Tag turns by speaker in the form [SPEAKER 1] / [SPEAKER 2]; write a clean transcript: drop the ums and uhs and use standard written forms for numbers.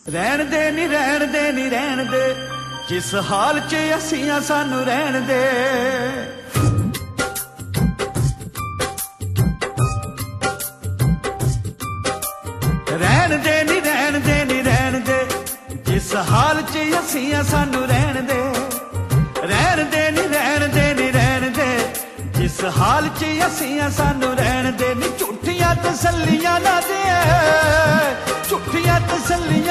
[SPEAKER 1] ਰਹਿਣ ਦੇ ਨੀ ਰਹਿਣ ਦੇ ਨੀ ਰਹਿਣ ਦੇ, ਜਿਸ ਹਾਲ 'ਚ ਅਸੀਂ ਆ ਸਾਨੂੰ ਰਹਿਣ ਦੇ। ਰਹਿਣ ਦੇ ਨੀ ਰਹਿਣ ਦੇ ਨੀ ਰਹਿਣ ਦੇ, ਜਿਸ ਹਾਲ 'ਚ ਅਸੀਂ ਆ ਸਾਨੂੰ ਰਹਿਣ ਦੇ। ਰਹਿਣ ਦੇ ਨੀ ਰਹਿਣ ਦੇ ਨੀ ਰਹਿਣ ਦੇ, ਜਿਸ ਹਾਲ 'ਚ ਅਸੀਂ ਆ ਸਾਨੂੰ ਰਹਿਣ ਦੇ। ਨੀ ਝੂਠੀਆਂ ਤਸੱਲੀਆਂ ਨਾ ਦੇ, ਝੂਠੀਆਂ ਤਸੱਲੀਆਂ